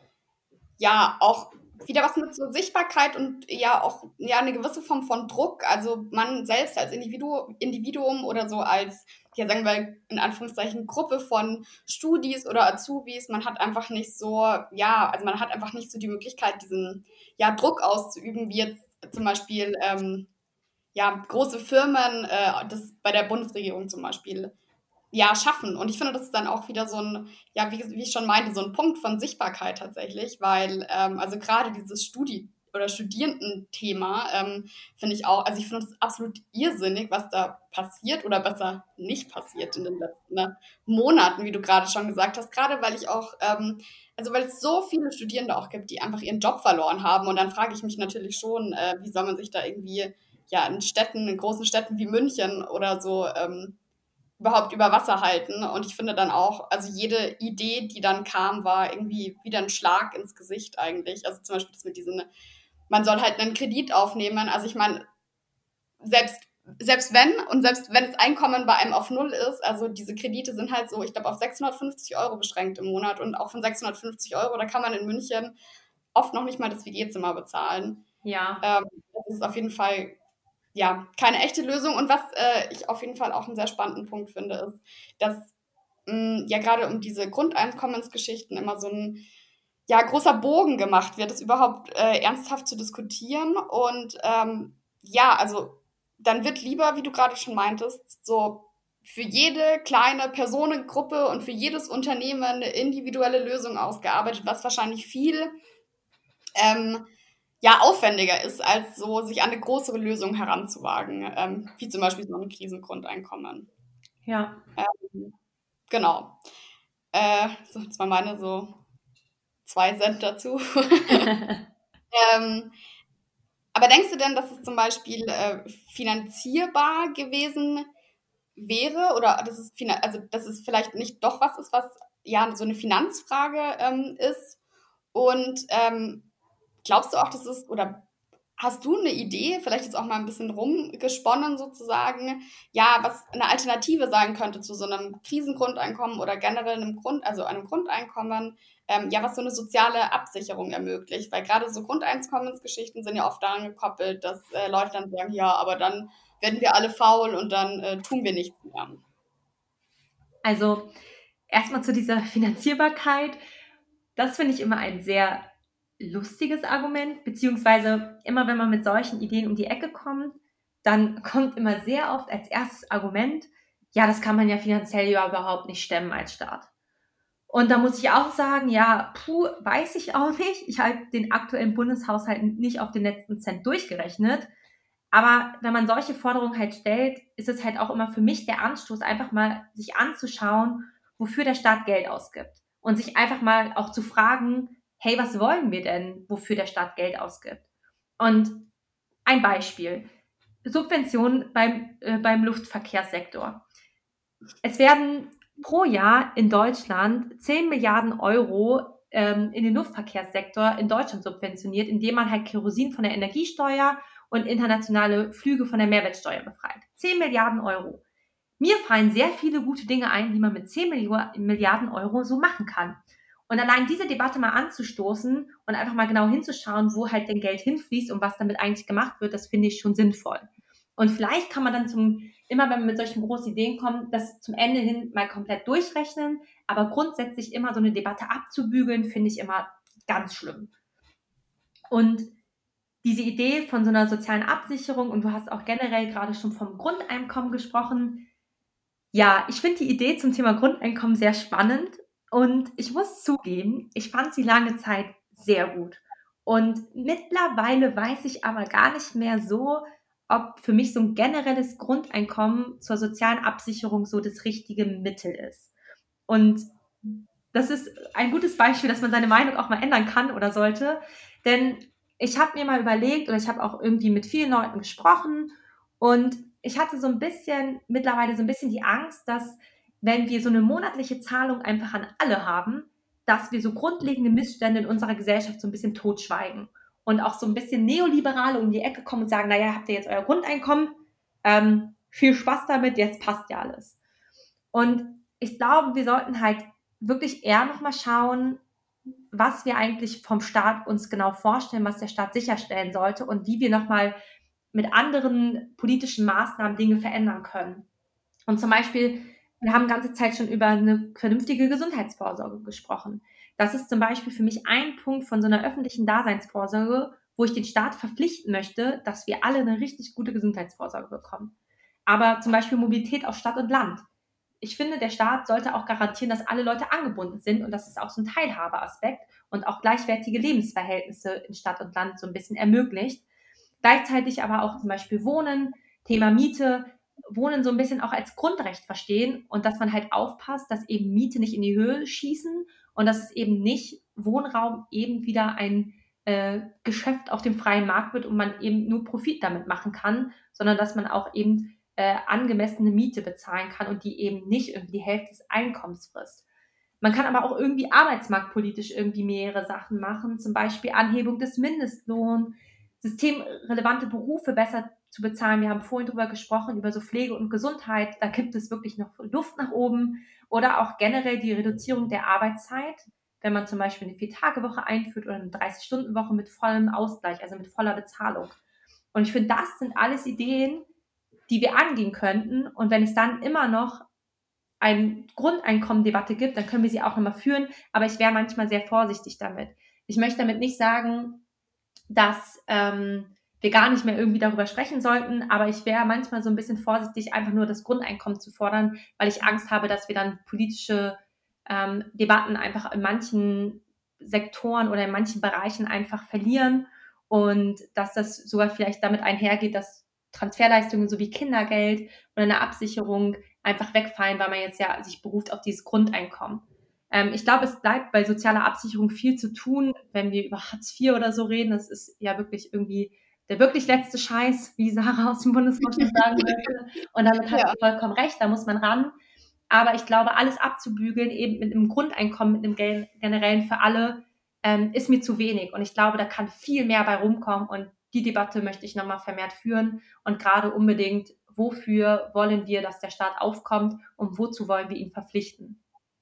S2: ja auch wieder was mit so Sichtbarkeit und ja auch ja eine gewisse Form von Druck. Also man selbst als Individu Individuum oder so als, ja sagen wir in Anführungszeichen, Gruppe von Studis oder Azubis, man hat einfach nicht so, ja, also man hat einfach nicht so die Möglichkeit, diesen ja Druck auszuüben, wie jetzt zum Beispiel ähm, ja große Firmen, äh, das bei der Bundesregierung zum Beispiel ja, schaffen. Und ich finde, das ist dann auch wieder so ein, ja, wie, wie ich schon meinte, so ein Punkt von Sichtbarkeit tatsächlich, weil, ähm, also gerade dieses Studi- oder Studierendenthema ähm, finde ich auch, also ich finde das absolut irrsinnig, was da passiert oder besser nicht passiert in den letzten ne, Monaten, wie du gerade schon gesagt hast, gerade weil ich auch, ähm, also weil es so viele Studierende auch gibt, die einfach ihren Job verloren haben und dann frage ich mich natürlich schon, äh, wie soll man sich da irgendwie, ja, in Städten, in großen Städten wie München oder so, ähm, überhaupt über Wasser halten. Und ich finde dann auch, also jede Idee, die dann kam, war irgendwie wieder ein Schlag ins Gesicht eigentlich. Also zum Beispiel das mit diesen, man soll halt einen Kredit aufnehmen. Also ich meine, selbst, selbst wenn und selbst wenn das Einkommen bei einem auf Null ist, also diese Kredite sind halt so, ich glaube, auf sechshundertfünfzig Euro beschränkt im Monat. Und auch von sechshundertfünfzig Euro, da kann man in München oft noch nicht mal das W G-Zimmer bezahlen.
S3: Ja.
S2: Ähm, das ist auf jeden Fall ja, keine echte Lösung. Und was äh, ich auf jeden Fall auch einen sehr spannenden Punkt finde, ist, dass mh, ja gerade um diese Grundeinkommensgeschichten immer so ein ja, großer Bogen gemacht wird, das überhaupt äh, ernsthaft zu diskutieren. Und ähm, ja, also dann wird lieber, wie du gerade schon meintest, so für jede kleine Personengruppe und für jedes Unternehmen eine individuelle Lösung ausgearbeitet, was wahrscheinlich viel ähm, ja, aufwendiger ist, als so sich an eine größere Lösung heranzuwagen, ähm, wie zum Beispiel so ein Krisengrundeinkommen.
S3: Ja.
S2: Ähm, genau. Äh, so, das war meine so zwei Cent dazu. ähm, aber denkst du denn, dass es zum Beispiel äh, finanzierbar gewesen wäre oder dass es, fina- also, dass es vielleicht nicht doch was ist, was ja so eine Finanzfrage ähm, ist? Und ähm, glaubst du auch, dass es, oder hast du eine Idee, vielleicht jetzt auch mal ein bisschen rumgesponnen sozusagen, ja, was eine Alternative sein könnte zu so einem Krisengrundeinkommen oder generell einem Grund, also einem Grundeinkommen, ähm, ja, was so eine soziale Absicherung ermöglicht? Weil gerade so Grundeinkommensgeschichten sind ja oft daran gekoppelt, dass äh, Leute dann sagen, ja, aber dann werden wir alle faul und dann äh, tun wir nichts mehr.
S3: Also erstmal zu dieser Finanzierbarkeit. Das finde ich immer ein sehr lustiges Argument, beziehungsweise immer wenn man mit solchen Ideen um die Ecke kommt, dann kommt immer sehr oft als erstes Argument, ja, das kann man ja finanziell ja überhaupt nicht stemmen als Staat. Und da muss ich auch sagen, ja, puh, weiß ich auch nicht. Ich habe den aktuellen Bundeshaushalt nicht auf den letzten Cent durchgerechnet. Aber wenn man solche Forderungen halt stellt, ist es halt auch immer für mich der Anstoß, einfach mal sich anzuschauen, wofür der Staat Geld ausgibt. Und sich einfach mal auch zu fragen, hey, was wollen wir denn, wofür der Staat Geld ausgibt? Und ein Beispiel. Subventionen beim, äh, beim Luftverkehrssektor. Es werden pro Jahr in Deutschland zehn Milliarden Euro ähm, in den Luftverkehrssektor in Deutschland subventioniert, indem man halt Kerosin von der Energiesteuer und internationale Flüge von der Mehrwertsteuer befreit. zehn Milliarden Euro. Mir fallen sehr viele gute Dinge ein, die man mit zehn Milliarden Euro so machen kann. Und allein diese Debatte mal anzustoßen und einfach mal genau hinzuschauen, wo halt denn Geld hinfließt und was damit eigentlich gemacht wird, das finde ich schon sinnvoll. Und vielleicht kann man dann zum, immer wenn man mit solchen großen Ideen kommt, das zum Ende hin mal komplett durchrechnen. Aber grundsätzlich immer so eine Debatte abzubügeln, finde ich immer ganz schlimm. Und diese Idee von so einer sozialen Absicherung, und du hast auch generell gerade schon vom Grundeinkommen gesprochen. Ja, ich finde die Idee zum Thema Grundeinkommen sehr spannend und ich muss zugeben, ich fand sie lange Zeit sehr gut. Und mittlerweile weiß ich aber gar nicht mehr so, ob für mich so ein generelles Grundeinkommen zur sozialen Absicherung so das richtige Mittel ist. Und das ist ein gutes Beispiel, dass man seine Meinung auch mal ändern kann oder sollte. Denn ich habe mir mal überlegt oder ich habe auch irgendwie mit vielen Leuten gesprochen und ich hatte so ein bisschen, mittlerweile so ein bisschen die Angst, dass wenn wir so eine monatliche Zahlung einfach an alle haben, dass wir so grundlegende Missstände in unserer Gesellschaft so ein bisschen totschweigen und auch so ein bisschen Neoliberale um die Ecke kommen und sagen, naja, habt ihr jetzt euer Grundeinkommen, ähm, viel Spaß damit, jetzt passt ja alles. Und ich glaube, wir sollten halt wirklich eher nochmal schauen, was wir eigentlich vom Staat uns genau vorstellen, was der Staat sicherstellen sollte und wie wir nochmal mit anderen politischen Maßnahmen Dinge verändern können. Und zum Beispiel, wir haben ganze Zeit schon über eine vernünftige Gesundheitsvorsorge gesprochen. Das ist zum Beispiel für mich ein Punkt von so einer öffentlichen Daseinsvorsorge, wo ich den Staat verpflichten möchte, dass wir alle eine richtig gute Gesundheitsvorsorge bekommen. Aber zum Beispiel Mobilität auf Stadt und Land. Ich finde, der Staat sollte auch garantieren, dass alle Leute angebunden sind und das ist auch so ein Teilhabeaspekt und auch gleichwertige Lebensverhältnisse in Stadt und Land so ein bisschen ermöglicht. Gleichzeitig aber auch zum Beispiel Wohnen, Thema Miete, Wohnen so ein bisschen auch als Grundrecht verstehen und dass man halt aufpasst, dass eben Miete nicht in die Höhe schießen und dass es eben nicht Wohnraum eben wieder ein äh, Geschäft auf dem freien Markt wird und man eben nur Profit damit machen kann, sondern dass man auch eben äh, angemessene Miete bezahlen kann und die eben nicht irgendwie die Hälfte des Einkommens frisst. Man kann aber auch irgendwie arbeitsmarktpolitisch irgendwie mehrere Sachen machen, zum Beispiel Anhebung des Mindestlohns, systemrelevante Berufe besser zu bezahlen. Wir haben vorhin darüber gesprochen, über so Pflege und Gesundheit. Da gibt es wirklich noch Luft nach oben. Oder auch generell die Reduzierung der Arbeitszeit, wenn man zum Beispiel eine Vier-Tage-Woche einführt oder eine dreißig-Stunden-Woche mit vollem Ausgleich, also mit voller Bezahlung. Und ich finde, das sind alles Ideen, die wir angehen könnten. Und wenn es dann immer noch eine Grundeinkommen-Debatte gibt, dann können wir sie auch nochmal führen. Aber ich wäre manchmal sehr vorsichtig damit. Ich möchte damit nicht sagen, dass ähm, wir gar nicht mehr irgendwie darüber sprechen sollten, aber ich wäre manchmal so ein bisschen vorsichtig, einfach nur das Grundeinkommen zu fordern, weil ich Angst habe, dass wir dann politische ähm, Debatten einfach in manchen Sektoren oder in manchen Bereichen einfach verlieren und dass das sogar vielleicht damit einhergeht, dass Transferleistungen sowie Kindergeld oder eine Absicherung einfach wegfallen, weil man jetzt ja sich beruft auf dieses Grundeinkommen. Ähm, ich glaube, es bleibt bei sozialer Absicherung viel zu tun, wenn wir über Hartz vier oder so reden. Das ist ja wirklich irgendwie der wirklich letzte Scheiß, wie Sarah aus dem Bundesvorstand sagen würde. Und damit hat
S2: Ja.
S3: sie vollkommen recht, da muss man ran. Aber ich glaube, alles abzubügeln, eben mit einem Grundeinkommen, mit einem gen- generellen für alle, ähm, ist mir zu wenig. Und ich glaube, da kann viel mehr bei rumkommen. Und die Debatte möchte ich nochmal vermehrt führen. Und gerade unbedingt, wofür wollen wir, dass der Staat aufkommt und wozu wollen wir ihn verpflichten?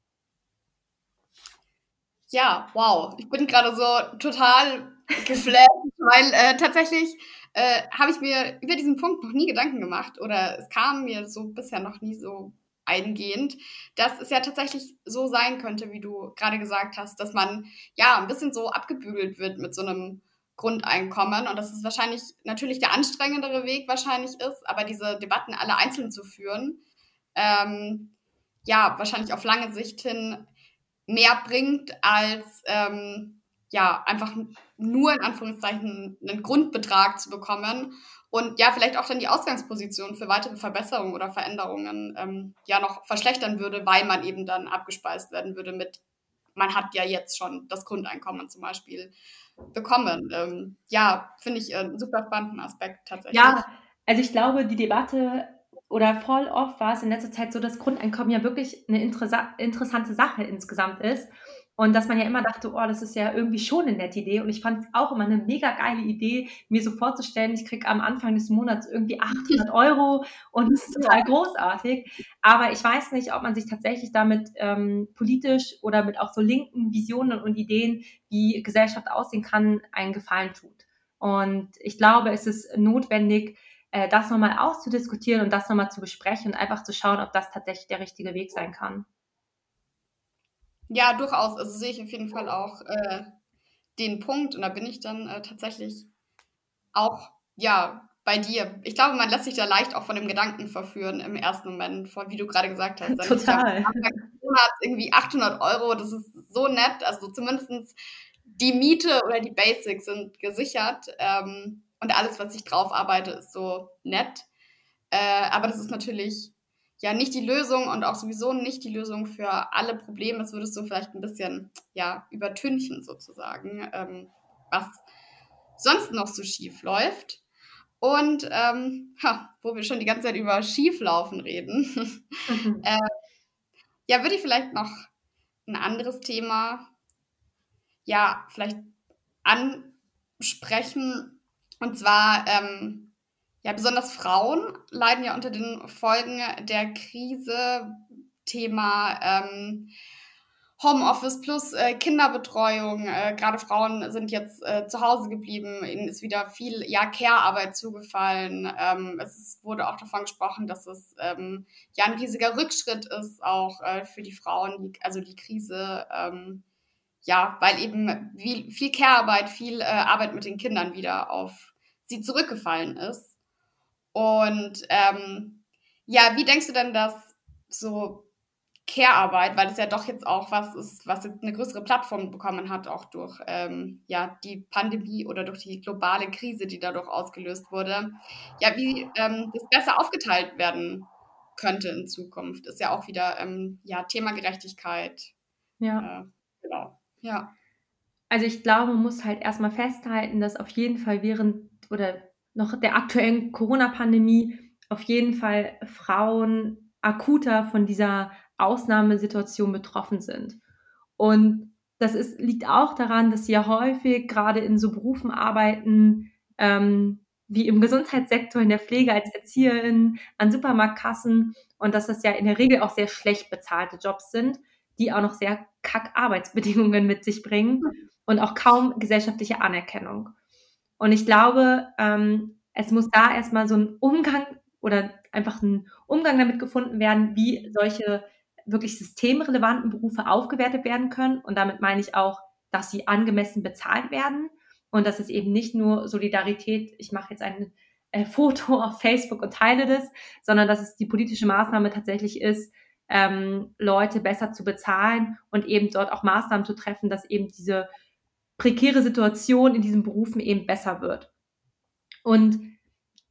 S2: Ja, wow. Ich bin gerade so total geflasht, weil äh, tatsächlich äh, habe ich mir über diesen Punkt noch nie Gedanken gemacht oder es kam mir so bisher noch nie so eingehend, dass es ja tatsächlich so sein könnte, wie du gerade gesagt hast, dass man ja ein bisschen so abgebügelt wird mit so einem Grundeinkommen und dass es wahrscheinlich natürlich der anstrengendere Weg wahrscheinlich ist, aber diese Debatten alle einzeln zu führen, ähm, ja, wahrscheinlich auf lange Sicht hin mehr bringt, als ähm, ja, einfach nur in Anführungszeichen einen Grundbetrag zu bekommen und ja, vielleicht auch dann die Ausgangsposition für weitere Verbesserungen oder Veränderungen ähm, ja noch verschlechtern würde, weil man eben dann abgespeist werden würde mit, man hat ja jetzt schon das Grundeinkommen zum Beispiel bekommen. Ähm, ja, finde ich einen super spannenden Aspekt tatsächlich.
S3: Ja, also ich glaube, die Debatte oder voll oft war es in letzter Zeit so, dass Grundeinkommen ja wirklich eine interessa- interessante Sache insgesamt ist. Und dass man ja immer dachte, oh, das ist ja irgendwie schon eine nette Idee. Und ich fand es auch immer eine mega geile Idee, mir so vorzustellen, ich kriege am Anfang des Monats irgendwie achthundert Euro und es ist total großartig. Aber ich weiß nicht, ob man sich tatsächlich damit ähm, politisch oder mit auch so linken Visionen und Ideen, wie Gesellschaft aussehen kann, einen Gefallen tut. Und ich glaube, es ist notwendig, äh, das nochmal auszudiskutieren und das nochmal zu besprechen und einfach zu schauen, ob das tatsächlich der richtige Weg sein kann.
S2: Ja, durchaus. Also sehe ich auf jeden Fall auch äh, den Punkt und da bin ich dann äh, tatsächlich auch, ja, bei dir. Ich glaube, man lässt sich da leicht auch von dem Gedanken verführen im ersten Moment, von wie du gerade gesagt hast. Dann kriege ich am
S3: Total.
S2: Anfang des Monats irgendwie achthundert Euro. Das ist so nett. Also zumindest die Miete oder die Basics sind gesichert. Ähm, und alles, was ich drauf arbeite, ist so nett. Äh, aber das ist natürlich ja nicht die Lösung und auch sowieso nicht die Lösung für alle Probleme. Das würdest du vielleicht ein bisschen ja, übertünchen sozusagen, ähm, was sonst noch so schief läuft. Und ähm, ha, wo wir schon die ganze Zeit über Schieflaufen reden, äh, ja, würde ich vielleicht noch ein anderes Thema ja vielleicht ansprechen. Und zwar, ähm, ja, besonders Frauen leiden ja unter den Folgen der Krise. Thema ähm, Homeoffice plus äh, Kinderbetreuung. Äh, Gerade Frauen sind jetzt äh, zu Hause geblieben. Ihnen ist wieder viel ja, Care-Arbeit zugefallen. Ähm, es ist, wurde auch davon gesprochen, dass es ähm, ja ein riesiger Rückschritt ist, auch äh, für die Frauen, die, also die Krise. Ähm, ja, weil eben viel, viel Care-Arbeit, viel äh, Arbeit mit den Kindern wieder auf sie zurückgefallen ist. Und ähm, ja, wie denkst du denn, dass so Care-Arbeit, weil es ja doch jetzt auch was ist, was jetzt eine größere Plattform bekommen hat, auch durch ähm, ja, die Pandemie oder durch die globale Krise, die dadurch ausgelöst wurde, ja, wie ähm, das besser aufgeteilt werden könnte in Zukunft, ist ja auch wieder ähm, ja, Thema Gerechtigkeit.
S3: Ja.
S2: Äh, genau. Ja.
S3: Also ich glaube, man muss halt erstmal festhalten, dass auf jeden Fall während oder noch der aktuellen Corona-Pandemie auf jeden Fall Frauen akuter von dieser Ausnahmesituation betroffen sind. Und das ist, liegt auch daran, dass sie ja häufig gerade in so Berufen arbeiten, ähm, wie im Gesundheitssektor, in der Pflege als Erzieherin, an Supermarktkassen und dass das ja in der Regel auch sehr schlecht bezahlte Jobs sind, die auch noch sehr kack Arbeitsbedingungen mit sich bringen und auch kaum gesellschaftliche Anerkennung. Und ich glaube, ähm, es muss da erstmal so ein Umgang oder einfach ein Umgang damit gefunden werden, wie solche wirklich systemrelevanten Berufe aufgewertet werden können. Und damit meine ich auch, dass sie angemessen bezahlt werden und dass es eben nicht nur Solidarität, ich mache jetzt ein äh, Foto auf Facebook und teile das, sondern dass es die politische Maßnahme tatsächlich ist, ähm, Leute besser zu bezahlen und eben dort auch Maßnahmen zu treffen, dass eben diese prekäre Situation in diesen Berufen eben besser wird. Und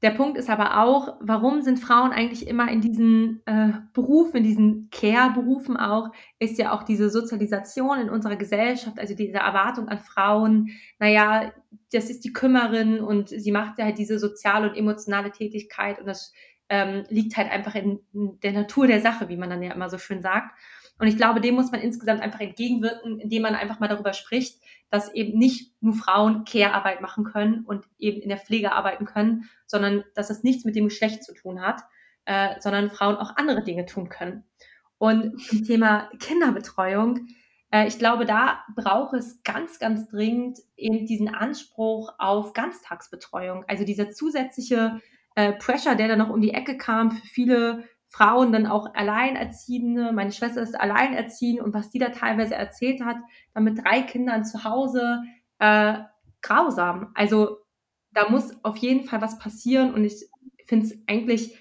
S3: Der Punkt ist aber auch, warum sind Frauen eigentlich immer in diesen äh, Berufen, in diesen Care-Berufen auch, ist ja auch diese Sozialisation in unserer Gesellschaft, also diese Erwartung an Frauen, naja, das ist die Kümmerin und sie macht ja halt diese soziale und emotionale Tätigkeit und das ähm, liegt halt einfach in, in der Natur der Sache, wie man dann ja immer so schön sagt. Und ich glaube, dem muss man insgesamt einfach entgegenwirken, indem man einfach mal darüber spricht, dass eben nicht nur Frauen Care-Arbeit machen können und eben in der Pflege arbeiten können, sondern dass das nichts mit dem Geschlecht zu tun hat, äh, sondern Frauen auch andere Dinge tun können. Und zum Thema Kinderbetreuung, äh, ich glaube, da braucht es ganz, ganz dringend eben diesen Anspruch auf Ganztagsbetreuung. Also dieser zusätzliche äh, Pressure, der dann noch um die Ecke kam für viele Frauen, dann auch Alleinerziehende. Meine Schwester ist alleinerziehend und was die da teilweise erzählt hat, dann mit drei Kindern zu Hause, äh, grausam. Also da muss auf jeden Fall was passieren und ich finde es eigentlich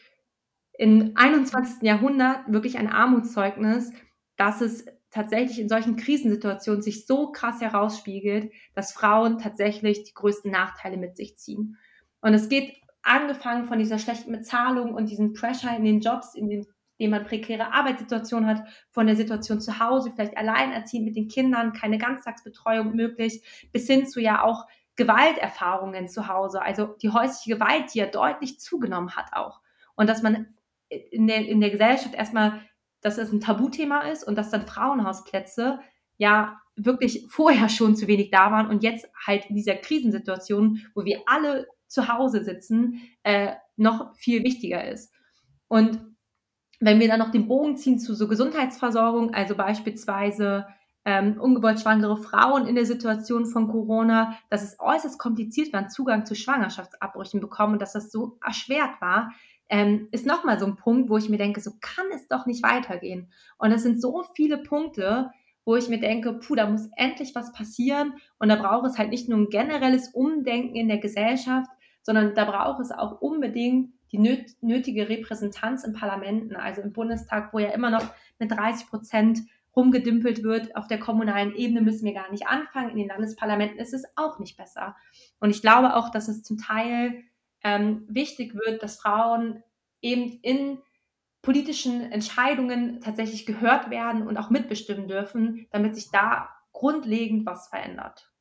S3: im einundzwanzigsten Jahrhundert wirklich ein Armutszeugnis, dass es tatsächlich in solchen Krisensituationen sich so krass herausspiegelt, dass Frauen tatsächlich die größten Nachteile mit sich ziehen. Und es geht angefangen von dieser schlechten Bezahlung und diesem Pressure in den Jobs, in dem, dem man prekäre Arbeitssituationen hat, von der Situation zu Hause, vielleicht alleinerziehend mit den Kindern, keine Ganztagsbetreuung möglich, bis hin zu ja auch Gewalterfahrungen zu Hause, also die häusliche Gewalt, die ja deutlich zugenommen hat auch. Und dass man in der, in der Gesellschaft erstmal, dass es ein Tabuthema ist und dass dann Frauenhausplätze ja wirklich vorher schon zu wenig da waren und jetzt halt in dieser Krisensituation, wo wir alle zu Hause sitzen, äh, noch viel wichtiger ist. Und wenn wir dann noch den Bogen ziehen zu so Gesundheitsversorgung, also beispielsweise ähm, ungewollt schwangere Frauen in der Situation von Corona, dass es äußerst kompliziert war, Zugang zu Schwangerschaftsabbrüchen bekommen und dass das so erschwert war, ähm, ist nochmal so ein Punkt, wo ich mir denke, so kann es doch nicht weitergehen. Und das sind so viele Punkte, wo ich mir denke, puh, da muss endlich was passieren und da braucht es halt nicht nur ein generelles Umdenken in der Gesellschaft, sondern da braucht es auch unbedingt die nöt- nötige Repräsentanz in Parlamenten, also im Bundestag, wo ja immer noch mit dreißig Prozent rumgedümpelt wird. Auf der kommunalen Ebene müssen wir gar nicht anfangen. In den Landesparlamenten ist es auch nicht besser. Und ich glaube auch, dass es zum Teil ähm, wichtig wird, dass Frauen eben in politischen Entscheidungen tatsächlich gehört werden und auch mitbestimmen dürfen, damit sich da grundlegend was verändert.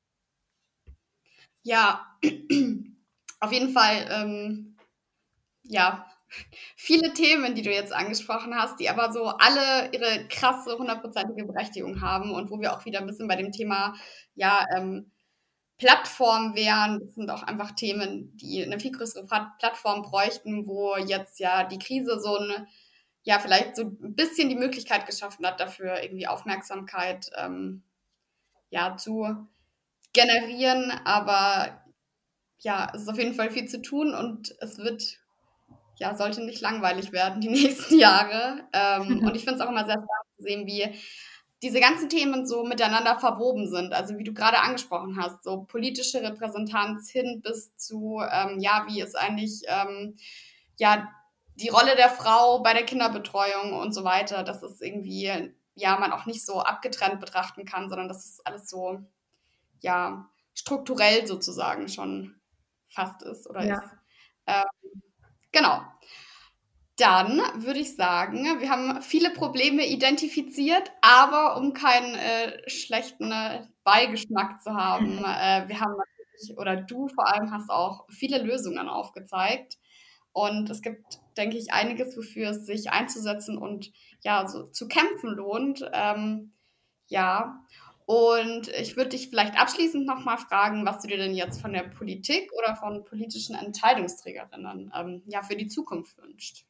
S2: Ja, auf jeden Fall, ähm, ja, viele Themen, die du jetzt angesprochen hast, die aber so alle ihre krasse, hundertprozentige Berechtigung haben und wo wir auch wieder ein bisschen bei dem Thema, ja, ähm, Plattform wären. Das sind auch einfach Themen, die eine viel größere Pla- Plattform bräuchten, wo jetzt ja die Krise so eine, ja, vielleicht so ein bisschen die Möglichkeit geschaffen hat, dafür irgendwie Aufmerksamkeit, ähm, ja, zu generieren. Aber ja, es ist auf jeden Fall viel zu tun und es wird, ja, sollte nicht langweilig werden die nächsten Jahre. Ähm, und ich finde es auch immer sehr spannend zu sehen, wie diese ganzen Themen so miteinander verwoben sind. Also wie du gerade angesprochen hast, so politische Repräsentanz hin bis zu, ähm, ja, wie ist eigentlich, ähm, ja, die Rolle der Frau bei der Kinderbetreuung und so weiter, dass es irgendwie, ja, man auch nicht so abgetrennt betrachten kann, sondern dass es alles so, ja, strukturell sozusagen schon fast ist oder ist.
S3: Ja.
S2: Ähm, genau. Dann würde ich sagen, wir haben viele Probleme identifiziert, aber um keinen äh, schlechten äh, Beigeschmack zu haben, äh, wir haben natürlich, oder du vor allem hast auch viele Lösungen aufgezeigt. Und es gibt, denke ich, einiges, wofür es sich einzusetzen und ja, so zu kämpfen lohnt. Ähm, ja, und ich würde dich vielleicht abschließend nochmal fragen, was du dir denn jetzt von der Politik oder von politischen Entscheidungsträgerinnen ähm, ja, für die Zukunft wünschst.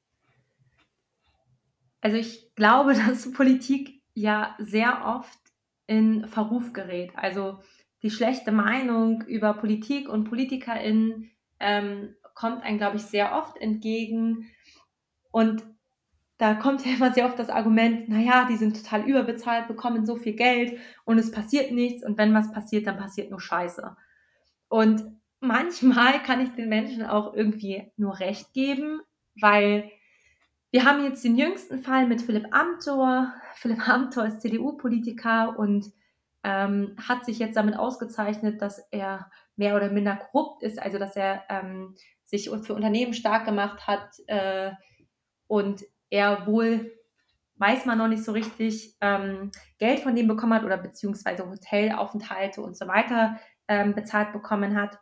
S3: Also ich glaube, dass Politik ja sehr oft in Verruf gerät. Also die schlechte Meinung über Politik und PolitikerInnen ähm, kommt einem, glaube ich, sehr oft entgegen. Und da kommt ja immer sehr oft das Argument, naja, die sind total überbezahlt, bekommen so viel Geld und es passiert nichts. Und wenn was passiert, dann passiert nur Scheiße. Und manchmal kann ich den Menschen auch irgendwie nur recht geben, weil wir haben jetzt den jüngsten Fall mit Philipp Amthor. Philipp Amthor ist C D U-Politiker und ähm, hat sich jetzt damit ausgezeichnet, dass er mehr oder minder korrupt ist, also dass er ähm, sich für Unternehmen stark gemacht hat äh, und er wohl, weiß man noch nicht so richtig, ähm, Geld von dem bekommen hat oder beziehungsweise Hotelaufenthalte und so weiter ähm, bezahlt bekommen hat.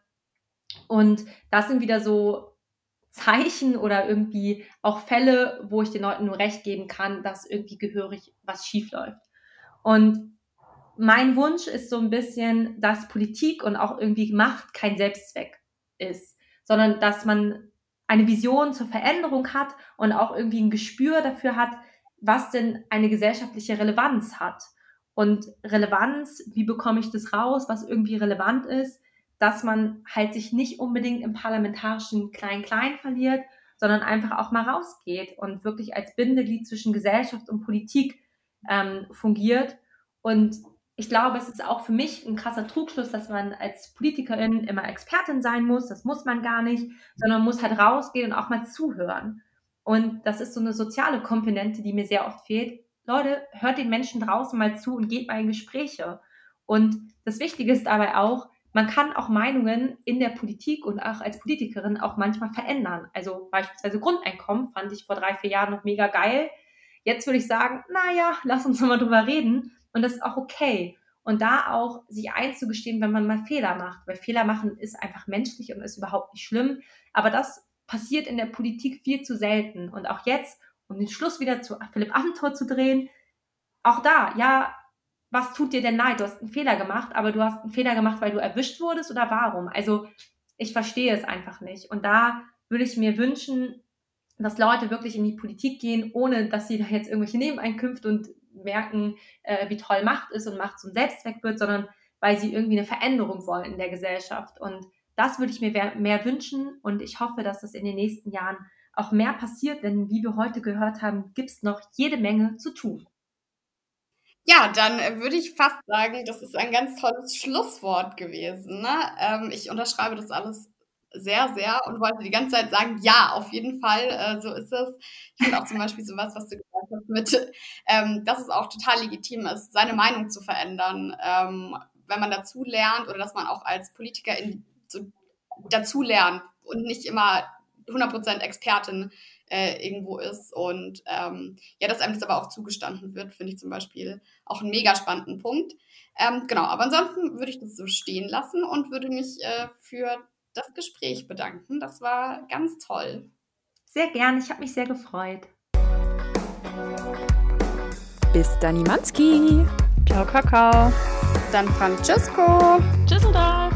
S3: Und das sind wieder so Zeichen oder irgendwie auch Fälle, wo ich den Leuten nur recht geben kann, dass irgendwie gehörig was schief läuft. Und mein Wunsch ist so ein bisschen, dass Politik und auch irgendwie Macht kein Selbstzweck ist, sondern dass man eine Vision zur Veränderung hat und auch irgendwie ein Gespür dafür hat, was denn eine gesellschaftliche Relevanz hat. Und Relevanz, wie bekomme ich das raus, was irgendwie relevant ist, dass man halt sich nicht unbedingt im parlamentarischen Klein-Klein verliert, sondern einfach auch mal rausgeht und wirklich als Bindeglied zwischen Gesellschaft und Politik ähm, fungiert. Und ich glaube, es ist auch für mich ein krasser Trugschluss, dass man als Politikerin immer Expertin sein muss. Das muss man gar nicht, sondern man muss halt rausgehen und auch mal zuhören. Und das ist so eine soziale Komponente, die mir sehr oft fehlt. Leute, hört den Menschen draußen mal zu und geht mal in Gespräche. Und das Wichtige ist dabei auch, man kann auch Meinungen in der Politik und auch als Politikerin auch manchmal verändern. Also beispielsweise Grundeinkommen fand ich vor drei, vier Jahren noch mega geil. Jetzt würde ich sagen, naja, lass uns mal drüber reden. Und das ist auch okay. Und da auch sich einzugestehen, wenn man mal Fehler macht. Weil Fehler machen ist einfach menschlich und ist überhaupt nicht schlimm. Aber das passiert in der Politik viel zu selten. Und auch jetzt, um den Schluss wieder zu Philipp Amthor zu drehen, auch da, ja, was tut dir denn leid? Du hast einen Fehler gemacht, aber du hast einen Fehler gemacht, weil du erwischt wurdest oder warum? Also ich verstehe es einfach nicht. Und da würde ich mir wünschen, dass Leute wirklich in die Politik gehen, ohne dass sie da jetzt irgendwelche Nebeneinkünfte und merken, äh, wie toll Macht ist und Macht zum Selbstzweck wird, sondern weil sie irgendwie eine Veränderung wollen in der Gesellschaft. Und das würde ich mir mehr, mehr wünschen und ich hoffe, dass das in den nächsten Jahren auch mehr passiert, denn wie wir heute gehört haben, gibt es noch jede Menge zu tun.
S2: Ja, dann äh, würde ich fast sagen, das ist ein ganz tolles Schlusswort gewesen. Ne? Ähm, ich unterschreibe das alles sehr, sehr und wollte die ganze Zeit sagen, ja, auf jeden Fall, äh, so ist es. Ich finde auch zum Beispiel sowas, was du gesagt hast, mit, ähm, dass es auch total legitim ist, seine Meinung zu verändern, ähm, wenn man dazu lernt oder dass man auch als Politiker in, so, dazu lernt und nicht immer hundert Prozent Expertin äh, irgendwo ist und ähm, ja, dass einem das aber auch zugestanden wird, finde ich zum Beispiel auch einen mega spannenden Punkt. Ähm, genau, aber ansonsten würde ich das so stehen lassen und würde mich äh, für das Gespräch bedanken. Das war ganz toll.
S3: Sehr gerne, ich habe mich sehr gefreut.
S4: Bis dann, Manski.
S1: Ciao, Kakao.
S2: San Francisco.
S1: Düsseldorf.